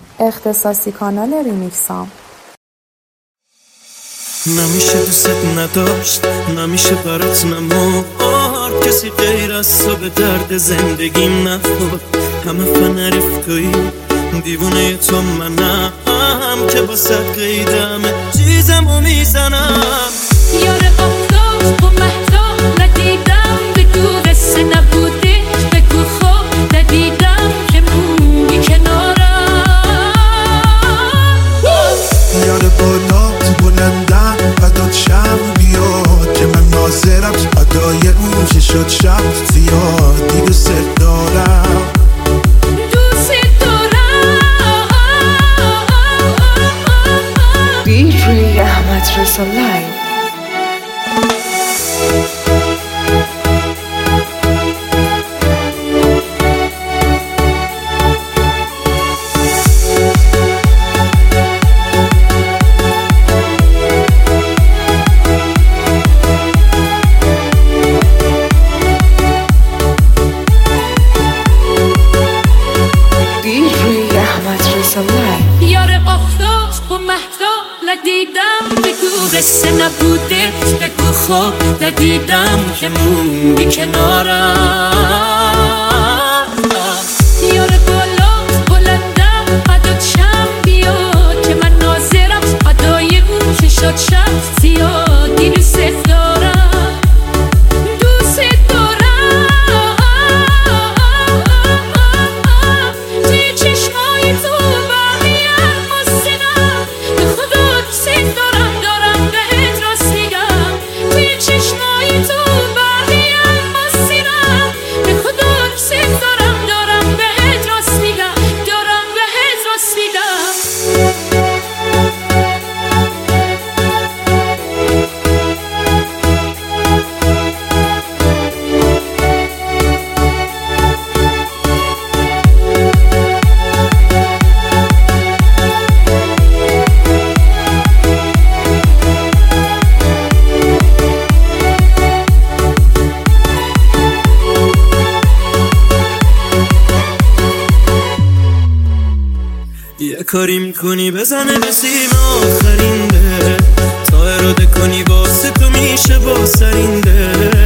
اختصاصی کانال ریمیکسام. نمیشه دوست نداشت، نمیشه برات نمورد، کسی غیر از تو به درد زندگیم نخورد. همه فنرف تویی دیوونه تو منم که با صد قیدم چیزم رو میزنم. یار آفتاب و مهتاب ندیدم، بگو قصه نبوده، بگو خواب ندیدم که موندی کنارم. یار بالا تو بلندم فدات شم بیاد که من ناظرم ادای اون چی شد شب زیادی دوست دارم. DJ احمد رضا لایو. یار آفتاب و مهتاب ندیدم، بگو قصه نبوده، بگو خواب ندیدم که موندی کنارم. یار بالا بلندم فدات شم بیاد که من ناظرم ادای اون که شد شب زیادی دوست دارم. یه کاری میکنی بزنه به سیم آخرین ده، تا اراده کنی واسه تو میشه با سرین ده.